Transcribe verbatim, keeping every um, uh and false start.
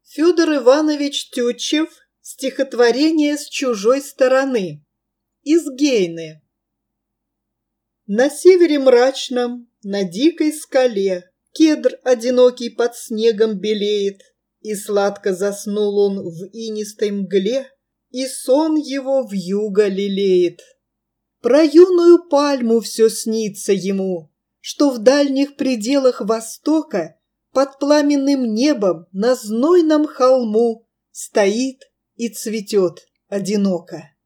Федор Иванович Тютчев. Стихотворение с чужой стороны. Из Гейны. На севере мрачном, на дикой скале, Кедр одинокий под снегом белеет, И сладко заснул он в инистой мгле, И сон его вьюга лелеет. Про юную пальму все снится ему, Что в дальних пределах востока Под пламенным небом на знойном холму Стоит и цветет одиноко.